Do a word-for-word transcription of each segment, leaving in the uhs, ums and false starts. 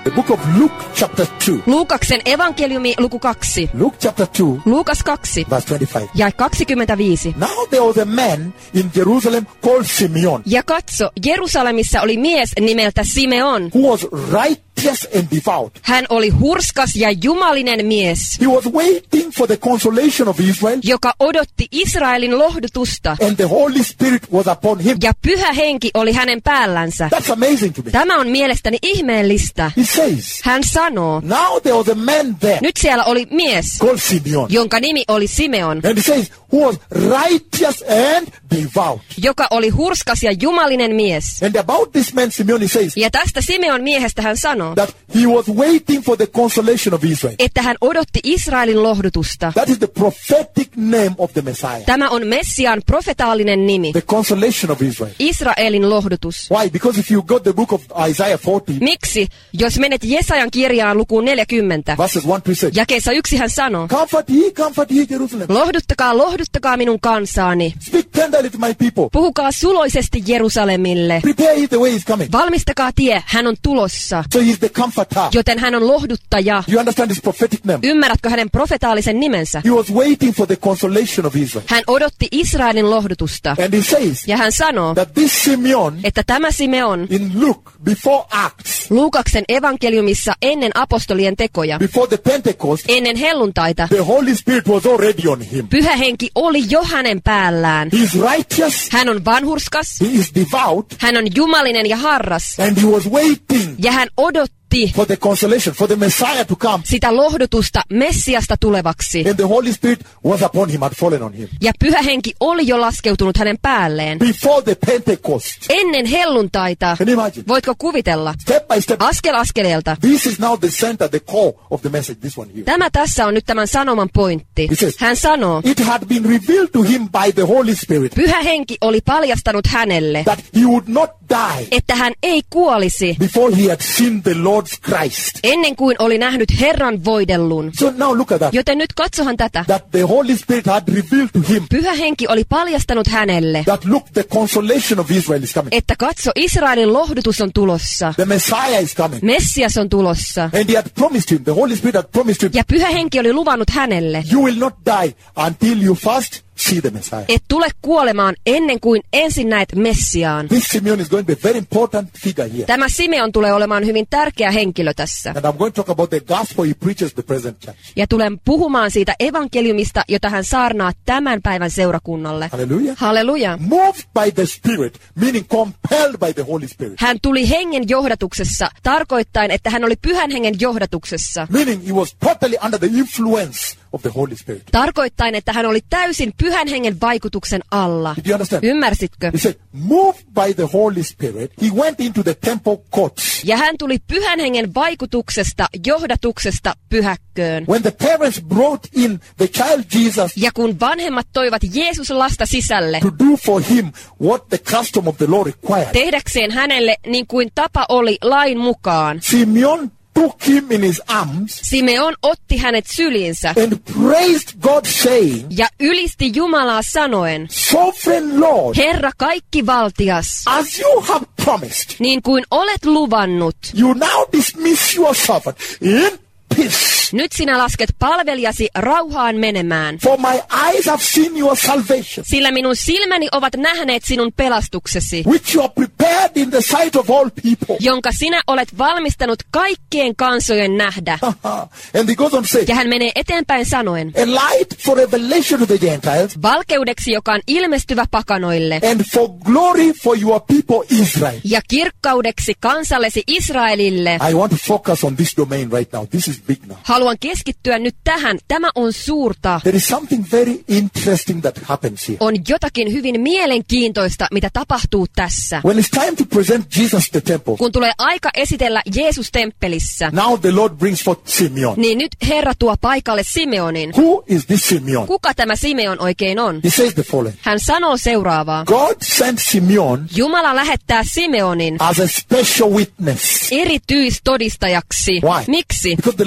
The book of Luke chapter two. Luukaksen evankeliumi luku kaksi. Luke chapter two, Luukas kaksi. verse twenty-five. Ja kaksikymmentäviisi. Now there was a man in Jerusalem called Simeon, Ja katso, Jerusalemissa oli mies nimeltä Simeon. who was righteous and devout. Hän oli hurskas ja jumalinen mies, He was waiting for the consolation of Israel, joka odotti Israelin lohdutusta. and the Holy Spirit was upon him. Ja pyhä henki oli hänen päällänsä. That's amazing to me. Tämä on mielestäni ihmeellistä. He says, Hän sanoo, now there was a man there nyt siellä oli mies, called Simeon. jonka nimi oli Simeon, And he says, who was righteous and devout. joka oli hurskas ja jumalinen mies. And about this man Simeon, he says Ja tästä Simeon miehestä hän sanoo, that he was waiting for the consolation of Israel. että hän odotti Israelin lohdutusta. That is the prophetic name of the Messiah. Tämä on Messiaan profetaalinen nimi, The consolation of Israel. Israelin lohdutus. Why? Because if you got the book of Isaiah forty, Miksi? Jos menet Jesajan kirjaan lukuun neljäkymmentä, verses one to six, jakeessa yksi hän sanoo, comfort ye, comfort ye Jerusalem. lohduttakaa, lohduttakaa minun kansaani. Speak tenderly to my people. Puhukaa suloisesti Jerusalemille. Prepare ye the way he's coming. Valmistakaa tie, hän on tulossa. So he's the comforter. Joten hän on lohduttaja. You understand his prophetic name? Ymmärrätkö hänen profetaalisen nimensä? He was waiting for the consolation of Israel. Hän odotti Israelin lohdutusta. And he says Ja hän sanoo, that this Simeon että tämä Simeon in Luke, before Acts, Luukaksen evankeliumissa ennen apostolien tekoja, before the Pentecost, ennen helluntaita, the Holy Spirit was already on him. pyhä henki oli jo hänen päällään. He is righteous, Hän on vanhurskas, he is devout, hän on jumalinen ja harras, and he was waiting ja hän odotti for the consolation, for the Messiah to come. sitä lohdutusta Messiasta tulevaksi. And the Holy Spirit was upon him, had fallen on him. Ja pyhä henki oli jo laskeutunut hänen päälleen. Before the Pentecost. Ennen helluntaita, Can you imagine? voitko kuvitella, Step by step. askel askeleelta, This is now the center, the core of the message, this one here. tämä tässä on nyt tämän sanoman pointti. He says, Hän sanoo, it had been revealed to him by the Holy Spirit pyhä henki oli paljastanut hänelle, that he would not die että hän ei kuolisi before he had seen the Lord's Christ. ennen kuin oli nähnyt Herran voidellun. So now look at that. Joten nyt katsohan tätä. That the Holy Spirit had revealed to him Pyhä henki oli paljastanut hänelle, that look, the consolation of Israel is coming. että katso, Israelin lohdutus on tulossa. The Messiah is coming. Messias on tulossa. And he had promised him, the Holy Spirit had promised him, Ja pyhä henki oli luvannut hänelle, you will not die until you first see the Messiah. et tule kuolemaan ennen kuin ensin näet Messiaan. This Simeon is going to be a very important figure here. Tämä Simeon tulee olemaan hyvin tärkeä henkilö tässä. And I'm going to talk about the gospel he preaches the present church. Ja tulen puhumaan siitä evankeliumista, jota hän saarnaa tämän päivän seurakunnalle. Hallelujah. Halleluja. Moved by the Spirit, meaning compelled by the Holy Spirit. Hän tuli hengen johdatuksessa, tarkoittaen, että hän oli pyhän hengen johdatuksessa. Meaning he was totally under the influence of the Holy Spirit. Tarkoittaen, että hän oli täysin pyhän hengen vaikutuksen alla. Did you understand? Ymmärsitkö? He said, moved by the Holy Spirit, he went into the temple courts. Ja hän tuli pyhän hengen vaikutuksesta, johdatuksesta pyhäkköön. When the parents brought in the child Jesus Ja kun vanhemmat toivat Jeesus lasta sisälle, to do for him what the custom of the law required, tehdäkseen hänelle niin kuin tapa oli lain mukaan, Simeon took him in his arms Simeon otti hänet syliinsä and praised God, saying, ja ylisti Jumalaa sanoen, Sovereign Lord, Herra kaikkivaltias, as you have promised, niin kuin olet luvannut, you now dismiss your servant in peace. nyt sinä lasket palvelijasi rauhaan menemään. For my eyes have seen your salvation, Sillä minun silmäni ovat nähneet sinun pelastuksesi, which you have prepared in the sight of all people. jonka sinä olet valmistanut kaikkien kansojen nähdä. And he goes on to say, Ja hän menee eteenpäin sanoen, a light for revelation to the Gentiles, valkeudeksi, joka on ilmestyvä pakanoille, and for glory for your people Israel. ja kirkkaudeksi kansallesi Israelille. I want to focus on this domain right now. This is big now. Haluan keskittyä nyt tähän. Tämä on suurta. There is something very interesting that happens here. On jotakin hyvin mielenkiintoista, mitä tapahtuu tässä. When it's time to present Jesus to the temple, Kun tulee aika esitellä Jeesus temppelissä, now the Lord brings forth Simeon. niin nyt Herra tuo paikalle Simeonin. Who is this Simeon? Kuka tämä Simeon oikein on? He says the following. Hän sanoo seuraavaa. God sent Simeon Jumala lähettää Simeonin as a special witness. erityistodistajaksi. Why? Miksi? Because the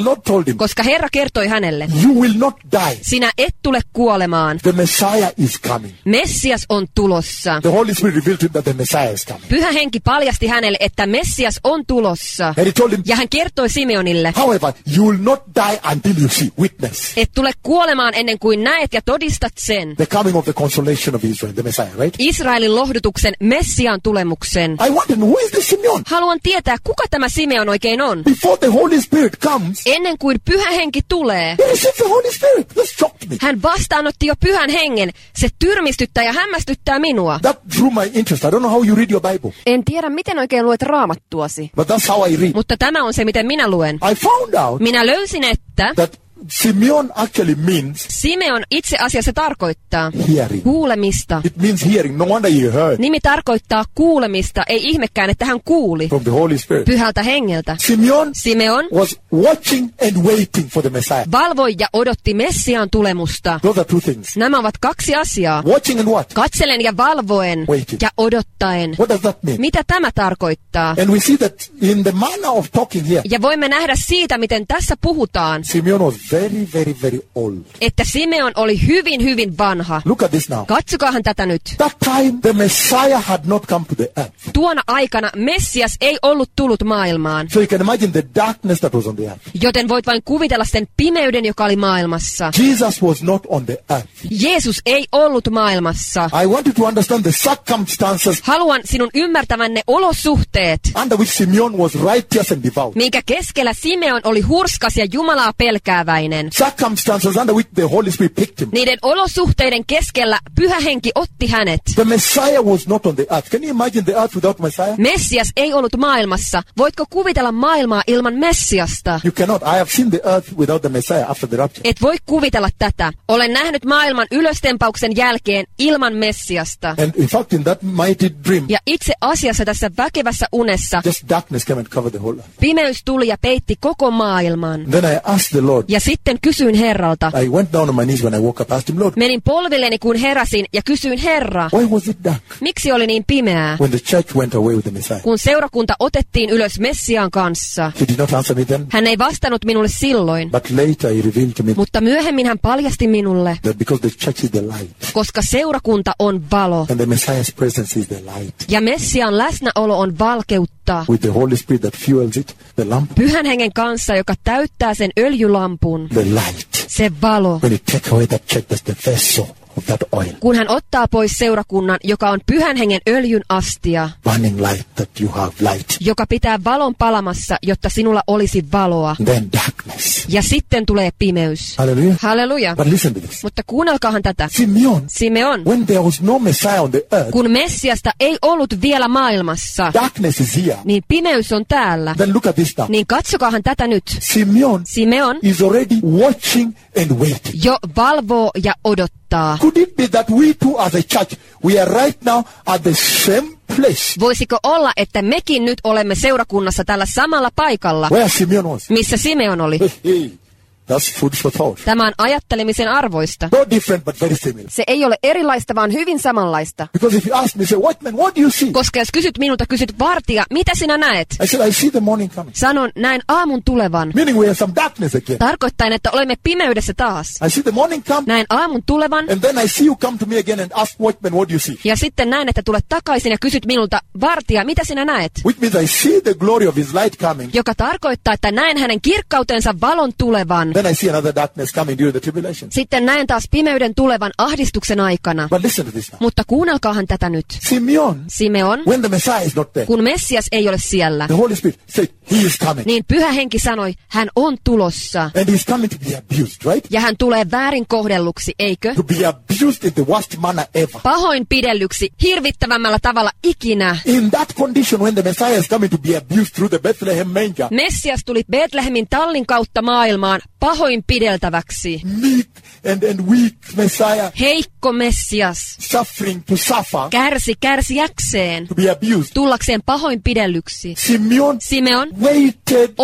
the Lord told him, koska Herra kertoi hänelle, you will not die. sinä et tule kuolemaan. The Messiah is coming. Messias on tulossa. The Holy Spirit revealed to him that the Messiah is coming. Pyhä henki paljasti hänelle, että Messias on tulossa. And he told him, Ja hän kertoi Simeonille, however, you will not die until you see, witness, et tule kuolemaan ennen kuin näet ja todistat sen. the coming of the consolation of Israel, the Messiah, right? Israelin lohdutuksen Messiaan tulemuksen. I want to know, who is this Simeon? Haluan tietää, kuka tämä Simeon oikein on. Before the Holy Spirit comes, Ennen kuin Pyhä henki tulee, he received the Holy Spirit. This shocked me. hän vastaanotti jo Pyhän hengen. Se tyrmistyttää ja hämmästyttää minua. That drew my interest. I don't know how you read your Bible, En tiedä, miten oikein luet raamattuasi, but that's how I read. mutta tämä on se, miten minä luen. I found out Minä löysin, että that Simeon actually means Simeon itse asiassa tarkoittaa hearing. kuulemista. It means hearing. No wonder you heard Nimi tarkoittaa kuulemista, ei ihmekään, että hän kuuli from the Holy Spirit. Pyhältä hengeltä. Simeon Simeon was watching and waiting for the Messiah. valvoi ja odotti Messiaan tulemusta. Those are two things. Nämä ovat kaksi asiaa. Watching and what? Katselen ja valvoen Waiting. ja odottaen. What does that mean? Mitä tämä tarkoittaa? And we see that in the manner of talking here, Ja voimme nähdä siitä, miten tässä puhutaan, Simeon was very, very, very old. että Simeon oli hyvin, hyvin vanha. Look at this now. Katsokaahan tätä nyt. That time, the Messiah had not come to the earth. Tuona aikana Messias ei ollut tullut maailmaan, So you can imagine the darkness that was on the earth. joten voit vain kuvitella sen pimeyden, joka oli maailmassa. Jesus was not on the earth. Jeesus ei ollut maailmassa. I want you to understand the circumstances Haluan sinun ymmärtävän ne olosuhteet, under which Simeon was righteous and devout. minkä keskellä Simeon oli hurskas ja Jumalaa pelkääväinen. Circumstances under which the Holy Spirit picked him. Niiden olosuhteiden keskellä Pyhä henki otti hänet. The Messiah was not on the earth. Can you imagine the earth without Messiah? Messias ei ollut maailmassa. Voitko kuvitella maailmaa ilman Messiasta? You cannot. I have seen the earth without the Messiah after the rapture. Et voi kuvitella tätä. Olen nähnyt maailman ylöstempauksen jälkeen ilman Messiasta. And in fact, in that mighty dream, Ja itse asiassa tässä väkevässä unessa just darkness came and covered the whole earth. pimeys tuli ja peitti koko maailman. Then I asked the Lord, Ja sitten kysyin Herralta. I went down on my knees when I woke up, asked him, Lord, Menin polvilleni kun heräsin ja kysyin Herra, why was it dark miksi oli niin pimeää? when the church went away with the Messiah? Kun seurakunta otettiin ylös Messiaan kanssa. He did not answer me then, Hän ei vastannut minulle silloin, but later he revealed to me mutta myöhemmin hän paljasti minulle, that because the church is the light koska seurakunta on valo and the Messiah's presence is the light, ja Messiaan läsnäolo on valkeutta. with the Holy Spirit that fuels it, the lamp, Pyhän hengen kanssa, joka täyttää sen öljylampun, the light. se valo. When you take away that church, that's the vessel of that oil, Kun hän ottaa pois seurakunnan, joka on Pyhän hengen öljyn astia, burning light that you have light, joka pitää valon palamassa, jotta sinulla olisi valoa. then darkness. Ja sitten tulee pimeys. Hallelujah. Halleluja. But listen to this. Mutta kuunnelkaahan tätä. Simeon, Simeon, when there was no Messiah on the earth, kun Messiasta ei ollut vielä maailmassa, darkness is here. niin pimeys on täällä. Then look at this now. Niin katsokaahan tätä nyt. Simeon Simeon is already watching and waiting. jo valvoo ja odottaa. Could it be that we too as a church, we are right now at the same place Voisiko olla, että mekin nyt olemme seurakunnassa tällä samalla paikalla, where Simeon was? missä Simeon oli? Hey, that's food for thought. Tämä on ajattelemisen arvoista. No different, but very similar. Se ei ole erilaista, vaan hyvin samanlaista. Because if you ask me, say, Watchman, what do you see? Koska jos kysyt minulta, kysyt vartija, mitä sinä näet? I said, I see the morning coming. Sanon, näin aamun tulevan. Meaning we have some darkness again. Tarkoittaen, että olemme pimeydessä taas. I see the morning come, Näin aamun tulevan. and then I see you come to me again and ask, Watchman, what do you see? Ja sitten näin, että tulet takaisin ja kysyt minulta, vartija, mitä sinä näet? Which means I see the glory of his light coming. Joka tarkoittaa, että näen hänen kirkkautensa valon tulevan. Then I see another darkness coming during the tribulation. Sitten näen taas pimeyden tulevan ahdistuksen aikana. But listen to this now. Mutta kuunnelkaahan tätä nyt. Simeon, Simeon, when the Messiah is not there, kun Messias ei ole siellä, the Holy Spirit said, he is coming. niin Pyhä henki sanoi, hän on tulossa. And he's coming to be abused, right? Ja hän tulee väärin kohdelluksi, eikö? To be abused in the worst manner ever. Pahoinpidellyksi hirvittävämmällä tavalla ikinä. In that condition, when the Messiah is coming to be abused through the Bethlehem manger, Messias tuli Betlehemin tallin kautta maailmaan pahoinpideltäväksi. meek and, and weak Messiah, Heikko Messias suffering to suffer, kärsi kärsiäkseen, to be abused. tullakseen pahoinpidellyksi. Simeon Simeon waited odotti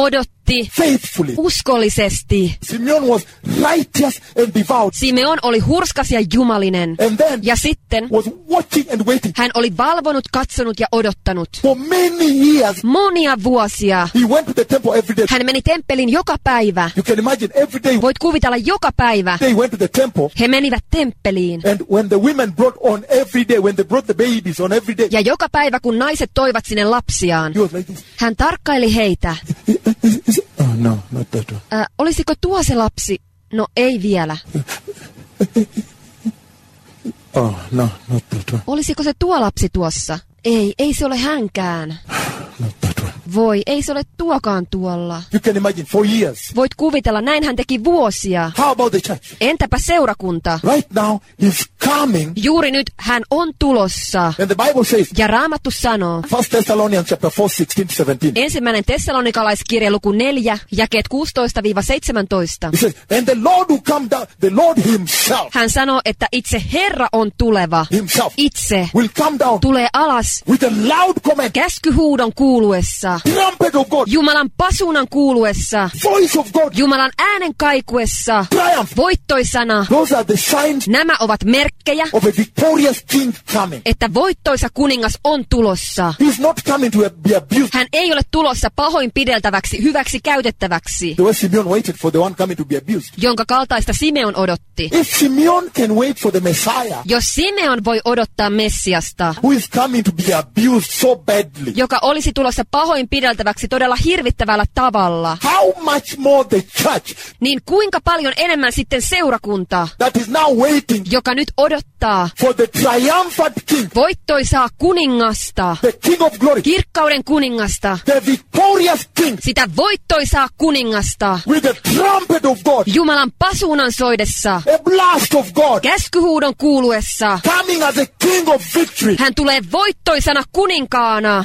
odotti faithfully. uskollisesti. Simeon was righteous and devout. Simeon oli hurskas ja jumalinen. And then Ja sitten was watching and waiting. hän oli valvonut, katsonut ja odottanut. For many years, Monia vuosia. he went to the temple every day. Hän meni temppeliin joka päivä. You can imagine every day Voit kuvitella joka päivä. they went to the temple. He menivät temppeliin. And when the women brought on every day, when they brought the babies on every day, Ja joka päivä kun naiset toivat sinne lapsiaan, he was like this. hän tarkkaili heitä. Is, is it? Oh no, not that one. Ä, olisiko tuo se lapsi? No ei vielä. Oh no, not that one. Olisiko se tuo lapsi tuossa? Ei, ei se ole hänkään. Not that one. Voi, ei se ole tuokaan tuolla. You can imagine for years. Voit kuvitella, näin hän teki vuosia. How about the church? Entäpä seurakunta? Right now, he's coming. Juuri nyt hän on tulossa. And the Bible says, Ja Raamattu sanoo, First Thessalonians chapter four, sixteen to seventeen. ensimmäinen Tessalonikalaiskirja luku neljä, jakeet kuusitoista seitsemäntoista. He says, and the Lord will come down, the Lord himself, Hän sanoo, että itse Herra on tuleva. himself Itse will come down tulee alas with a loud command, käskyhuudon kuuluessa, trumpet of God, Jumalan pasunan kuuluessa, voice of God, Jumalan äänen kaikuessa, triumph. voittoisana. Those are the signs Nämä ovat merkkejä, of a victorious king coming. että voittoisa kuningas on tulossa. He's not coming to be abused. Hän ei ole tulossa pahoinpideltäväksi, hyväksi käytettäväksi, The way Simeon waited for the one coming to be abused. jonka kaltaista Simeon odotti. If Simeon can wait for the Messiah, Jos Simeon voi odottaa Messiasta, who is coming to be abused so badly, joka olisi tulossa pahoinpideltäväksi todella hirvittävällä tavalla, how much more the church niin kuinka paljon enemmän sitten seurakunta, that is now waiting joka nyt odottaa for the triumphant king, voittoisaa kuningasta, the king of glory, kirkkauden kuningasta, the victorious king, sitä voittoisaa kuningasta, with the trumpet of God, Jumalan pasuunan soidessa, a blast of God, käskyhuudon kuuluessa. coming as a king of victory. Hän tulee voittoisana kuninkaana.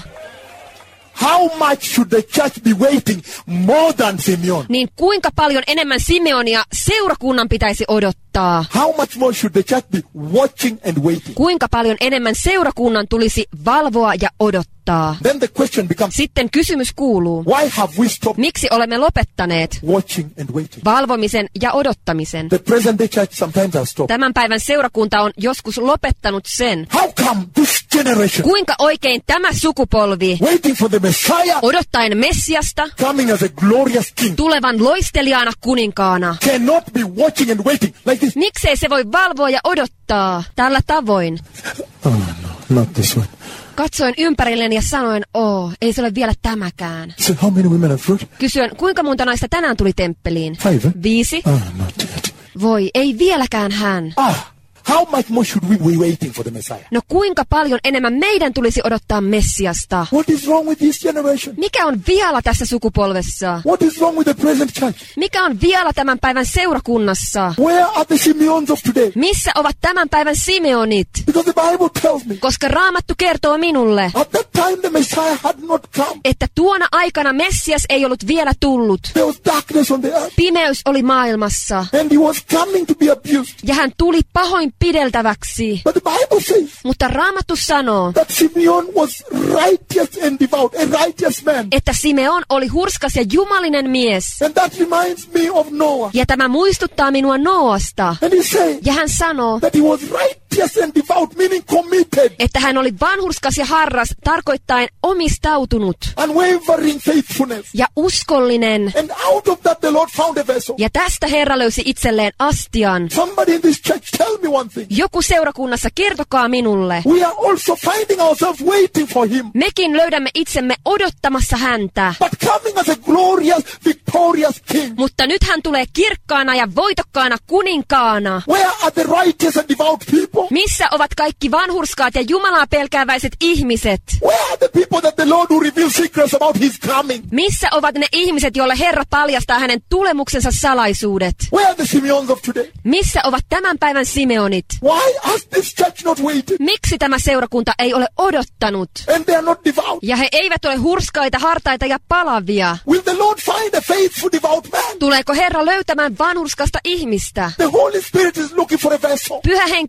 How much should the church be waiting more than Simeon? Niin kuinka paljon enemmän Simeonia seurakunnan pitäisi odottaa? How much more should the church be watching and waiting? Kuinka paljon enemmän seurakunnan tulisi valvoa ja odottaa? Then the question becomes, Sitten kysymys kuuluu, why have we stopped miksi olemme lopettaneet watching and waiting? valvomisen ja odottamisen? The present day church sometimes has stopped. Tämän päivän seurakunta on joskus lopettanut sen. How come this generation, Kuinka oikein tämä sukupolvi, waiting for the Messiah, odottaen Messiasta, coming as a glorious king, tulevan loistelijana kuninkaana, cannot be watching and waiting like this? miksei se voi valvoa ja odottaa tällä tavoin? Oh no, not this one. Katsoin ympärilleni ja sanoin, oo, ei se ole vielä tämäkään. So how many women have fruit? Kysyin, kuinka monta naista tänään tuli temppeliin? Five. Eh? Viisi. Oh, not yet. Voi, ei vieläkään hän. Ah, how much more should we be waiting for the Messiah? No kuinka paljon enemmän meidän tulisi odottaa Messiasta? What is wrong with this generation? Mikä on vialla tässä sukupolvessa? What is wrong with the present church? Mikä on vialla tämän päivän seurakunnassa? Where are the Simeons of today? Missä ovat tämän päivän Simeonit? Because the Bible tells me Koska Raamattu kertoo minulle, at that time the Messiah had not come. että tuona aikana Messias ei ollut vielä tullut. There was darkness on the earth Pimeys oli maailmassa. and he was coming to be abused. Ja hän tuli pahoinpideltäväksi. But the Bible says Mutta Raamattu sanoo, that Simeon was righteous and devout, a righteous man. että Simeon oli hurskas ja jumalinen mies. And that reminds me of Noah. Ja tämä muistuttaa minua Noasta. And he said Ja hän sanoo, that he was righteous and devout, meaning committed, että hän oli vanhurskas ja harras, tarkoittaen omistautunut unwavering faithfulness. ja uskollinen. And out of that the Lord found a vessel. Ja tästä Herra löysi itselleen astian. Somebody in this church tell me one thing. Joku seurakunnassa, kertokaa minulle. We are also finding ourselves waiting for him, Mekin löydämme itsemme odottamassa häntä. but coming as a glorious, victorious king. Mutta nyt hän tulee kirkkaana ja voitokkaana kuninkaana. Where are the righteous and devout people? Missä ovat kaikki vanhurskaat ja Jumalaa pelkääväiset ihmiset? Where are the people that the Lord will reveal secrets about his coming? Missä ovat ne ihmiset, joille Herra paljastaa hänen tulemuksensa salaisuudet? Where are the Simeons of today? Missä ovat tämän päivän Simeonit? Why has this church not waited? Miksi tämä seurakunta ei ole odottanut? And they are not devout. Ja he eivät ole hurskaita, hartaita ja palavia. Will the Lord find a faithful, devout man? Tuleeko Herra löytämään vanhurskasta ihmistä? The Holy Spirit is looking for a vessel. Pyhä henki etsii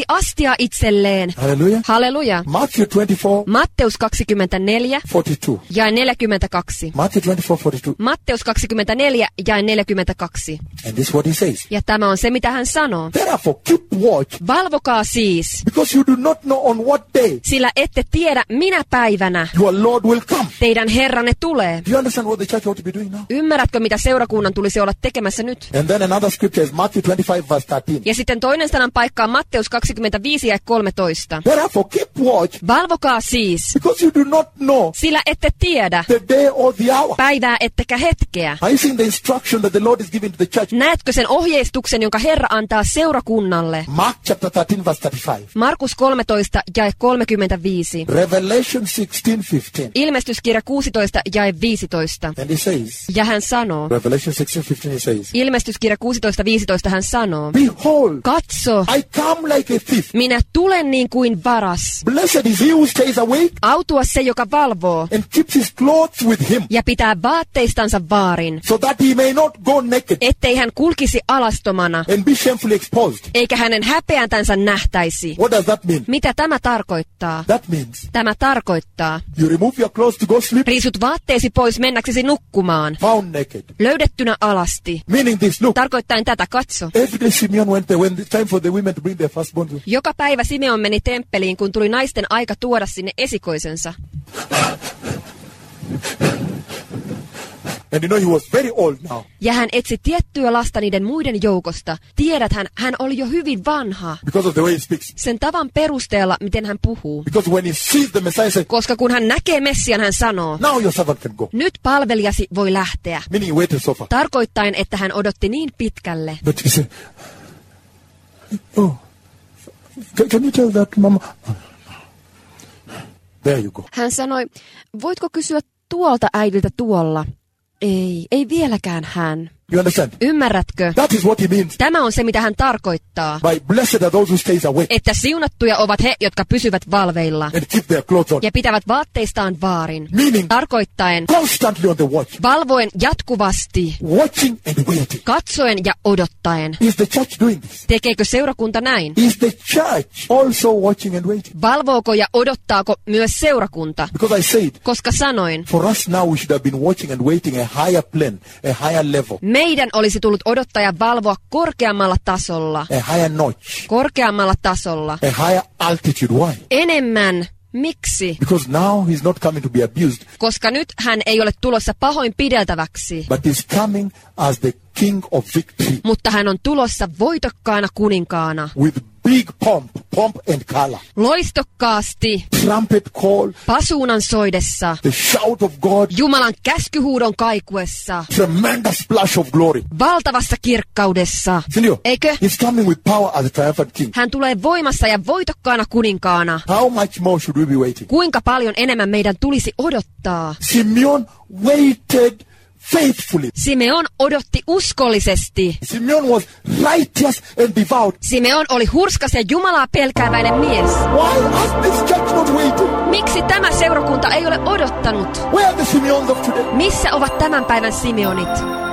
astia itselleen. Hallelujah. Halleluja. Matthew twenty-four, Matteus kaksikymmentäneljä, forty-two. jae neljäkymmentäkaksi. Matthew twenty-four, forty-two. Matteus kaksikymmentäneljä, jae neljäkymmentäkaksi. And this is what he says. Ja tämä on se, mitä hän sanoo. Therefore, keep watch, Valvokaa siis, because you do not know on what day sillä ette tiedä, minä päivänä your Lord will come. teidän Herranne tulee. Do you understand what the church ought to be doing now? Ymmärrätkö, mitä seurakunnan tulisi olla tekemässä nyt? And then another scripture is Matthew twenty-five, verse thirteen. Ja sitten toinen sanan paikka on Matteus kaksikymmentäviisi ja kolmetoista. Therefore, keep watch, Valvokaa siis, because you do not know sillä ette tiedä the day or the hour. päivää ettekä hetkeä. Are you seeing the instruction that the Lord is giving to the church? Näetkö sen ohjeistuksen, jonka Herra antaa seurakunnalle? Mark chapter thirteen, verse thirty-five. Markus kolmetoista jae kolmekymmentäviisi. Revelation sixteen, fifteen. Ilmestyskirja kuusitoista jae viisitoista. And he says, Ja hän sanoo, Revelation sixteen, fifteen, he says, Ilmestyskirja kuusitoista viisitoista hän sanoo, behold, katso, I come like a thief. minä tulen niin kuin varas. Blessed is he who stays awake Autua se, joka valvoo and keeps his clothes with him, ja pitää vaatteistansa vaarin, so that he may not go naked ettei hän kulkisi alastomana, and be shamefully exposed. eikä hänen häpeäntänsä nähtäisi. What does that mean? Mitä tämä tarkoittaa? That means Tämä tarkoittaa, you remove your clothes to go sleep, riisut vaatteesi pois mennäksesi nukkumaan, found naked. löydettynä alasti. Meaning this, look, Tarkoittaen tätä, katso. every day Simeon went there when it's time for the women to bring their firstborn. Joka päivä Simeon meni temppeliin, kun tuli naisten aika tuoda sinne esikoisensa. And you know he was very old now. Ja hän etsi tiettyä lasta niiden muiden joukosta. Tiedäthän, hän oli jo hyvin vanha. Because of the way he speaks. Sen tavan perusteella, miten hän puhuu. Because when he sees the Messiah, he says, Koska kun hän näkee Messian, hän sanoo, now your servant can go. nyt palvelijasi voi lähteä. Meaning he waited so far. Tarkoittaen, että hän odotti niin pitkälle. But he said, oh, can, can you tell that, Mama? There you go. Hän sanoi, voitko kysyä tuolta äidiltä tuolla? Ei, ei vieläkään hän. You understand? Ymmärrätkö? That is what he means Tämä on se, mitä hän tarkoittaa. by blessed are those who stays awake Että siunattuja ovat he, jotka pysyvät valveilla and keep their clothes on. ja pitävät vaatteistaan vaarin. Meaning Tarkoittaen constantly on the watch, valvoen jatkuvasti, watching and waiting. katsoen ja odottaen. Is the church doing this? Tekeekö seurakunta näin? Is the church also watching and waiting? Valvooko ja odottaako myös seurakunta? Because I said, Koska sanoin, for us now we should have been watching and waiting a higher plane, a higher level, meidän olisi tullut odottaa ja valvoa korkeammalla tasolla. a higher notch, Korkeammalla tasolla. a higher altitude. Why? Enemmän. Miksi? Because now he's not coming to be abused, Koska nyt hän ei ole tulossa pahoinpideltäväksi, but he's coming as the king of victory mutta hän on tulossa voitokkaana kuninkaana. with big pomp, pomp and color, Loistokkaasti, trumpet call, pasuunan soidessa, the shout of God, Jumalan käskyhuudon kaikuessa, tremendous splash of glory. valtavassa kirkkaudessa. Senor, Eikö? he's coming with power as a triumphant king. Hän tulee voimassa ja voitokkaana kuninkaana. How much more should we be waiting? Kuinka paljon enemmän meidän tulisi odottaa? Simeon waited faithfully. Simeon odotti uskollisesti. Simeon was righteous and devout. Simeon oli hurskas ja Jumalaa pelkääväinen mies. Why has this church not waited? Miksi tämä seurakunta ei ole odottanut? Where are the Simeons of today? Missä ovat tämän päivän Simeonit?